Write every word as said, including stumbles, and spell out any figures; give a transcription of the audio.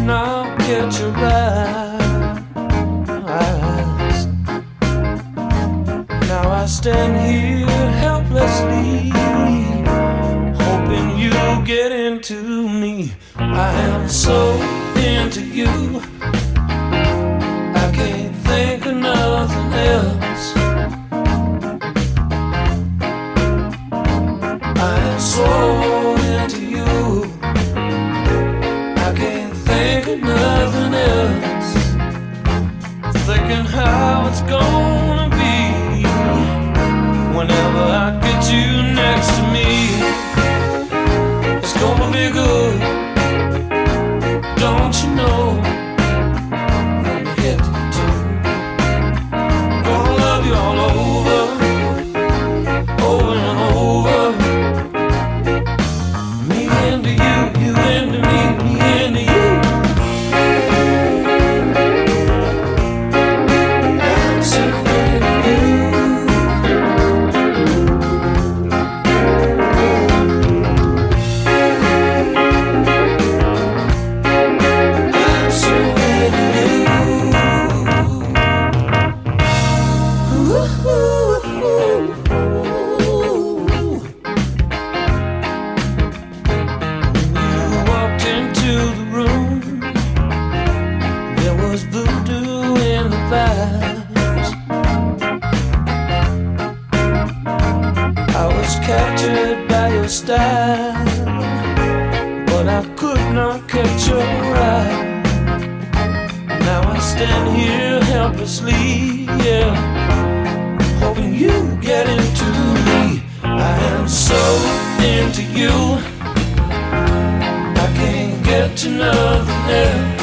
not catch your eyes. Now I stand here helplessly, hoping you get into me. I am so into you, I can't think of nothing else. I am so into you, I can't think of nothing else. Thinking how it's gonna be whenever I get you next to me. It's gonna be good, don't you know? When we get to, gonna love you all over, over and over. Me into you, you into me, me into you. I'm so into you. I'm so into you. Ooh. You walked into the room, there was voodoo in the vibes. I was captured by your style, but I could not catch your eye. Now I stand here helplessly, yeah, hoping you get into me. I am so into you, I can't get to nothing else.